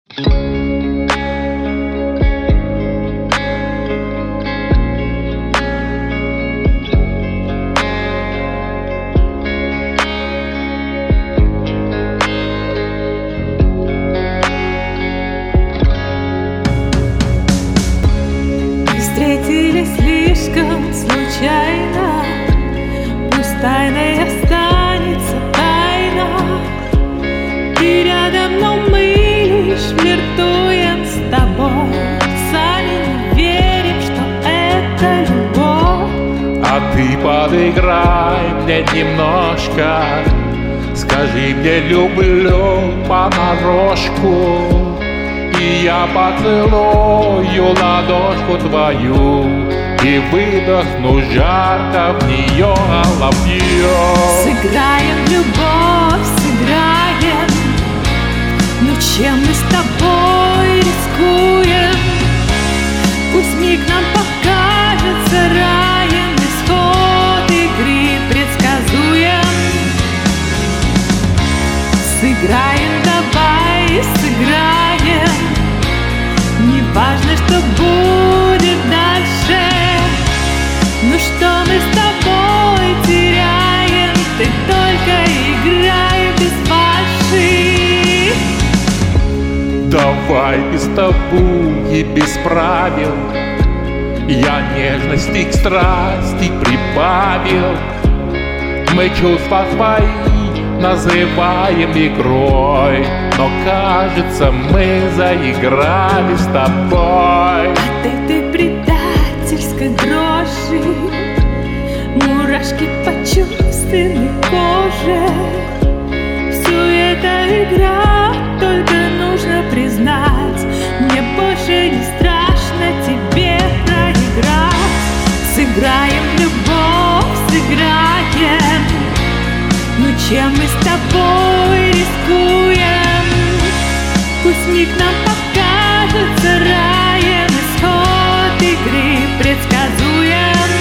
Встретились слишком случайно, пусть тайной останется тайна. Ты рядом, но мы лишь флиртуем с тобой, сами не верим, что это любовь. А ты подыграй мне немножко, скажи мне люблю понарошку, и я поцелую ладошку твою и выдохну жарко в нее головью. Сыграем в любовь, сыграем, но чем мы с тобой рискуем? Пусть миг нам покажется раем, исход игры предсказуем. Сыграем, давай, сыграем, не важно, что будет дальше, но что мы с тобой теряем? Ты только играй без фальши. Давай без табу и без правил, я нежности к страсти прибавил. Мы чувства свои называем игрой, но кажется, мы заиграли с тобой. От этой предательской дрожи мурашки по чувственной коже. Все это игра, только нужно признать, мне больше не страшно тебе проиграть. Сыграем в любовь, сыграем, но чем мы с тобой рискуем? Пусть миг нам покажется раем, исход игры предсказуем.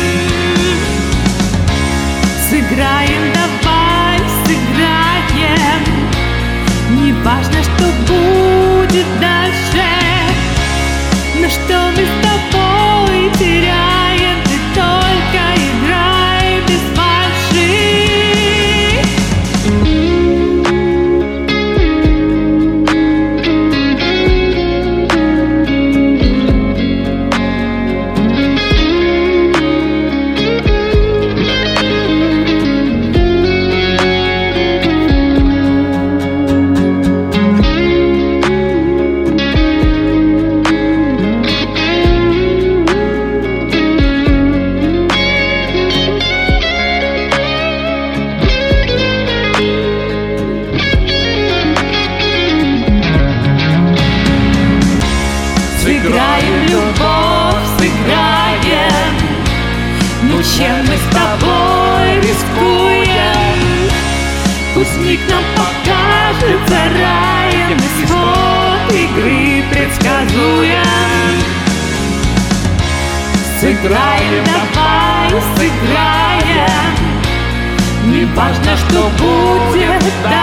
Сыграем, давай, сыграем, не важно, что будет дальше, но что мы с тобой теряем? Ты только играй без фальши. Сыграем в любовь, сыграем, ну чем мы с тобой рискуем? Пусть миг нам покажется раем, исход игры предсказуем. Сыграем, давай, сыграем, не важно, что будет дальше.